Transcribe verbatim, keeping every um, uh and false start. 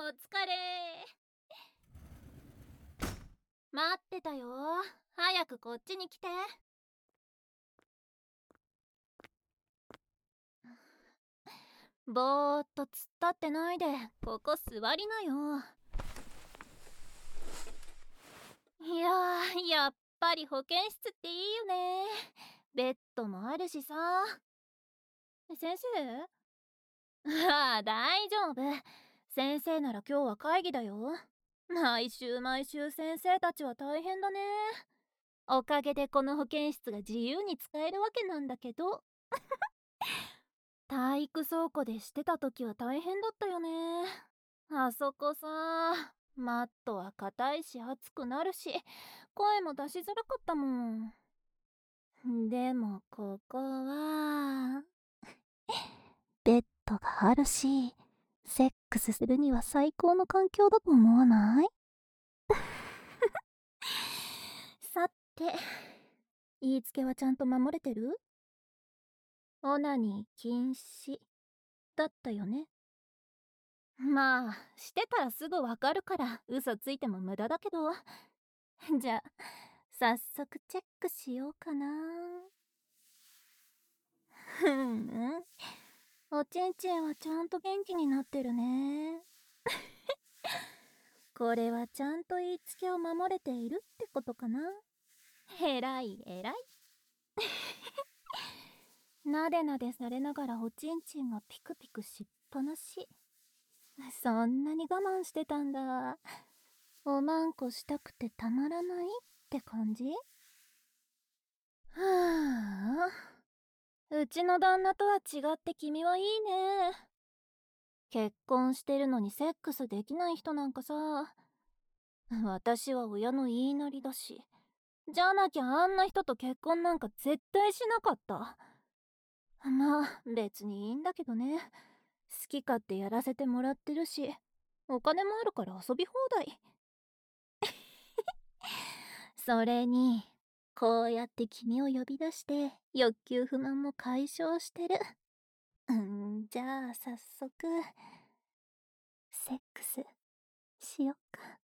お疲れ。待ってたよ。早くこっちに来て。ぼーっと突っ立ってないでここ座りなよ。いやー、やっぱり保健室っていいよね。ベッドもあるしさ。先生？ああ、大丈夫。先生なら今日は会議だよ。毎週毎週先生たちは大変だね。おかげでこの保健室が自由に使えるわけなんだけど。体育倉庫でしてた時は大変だったよね。あそこさ、マットは硬いし熱くなるし、声も出しづらかったもん。でもここはベッドがあるし、セックスするには最高の環境だと思わない？さて、言いつけはちゃんと守れてる？オナニー禁止だったよね。まあ、してたらすぐわかるから嘘ついても無駄だけど。じゃあ、早速チェックしようかな。ふん、おちんちんはちゃんと元気になってるね。これはちゃんと言いつけを守れているってことかな。えらいえらい。なでなでされながらおちんちんがピクピクしっぱなし。そんなに我慢してたんだ。おまんこしたくてたまらないって感じ？はあ、うちの旦那とは違って君はいいね。結婚してるのにセックスできない人なんかさ、私は親の言いなりだし、じゃなきゃあんな人と結婚なんか絶対しなかった。まあ別にいいんだけどね。好き勝手やらせてもらってるし、お金もあるから遊び放題。それにこうやって君を呼び出して欲求不満も解消してる。うんじゃあ早速セックスしよっか。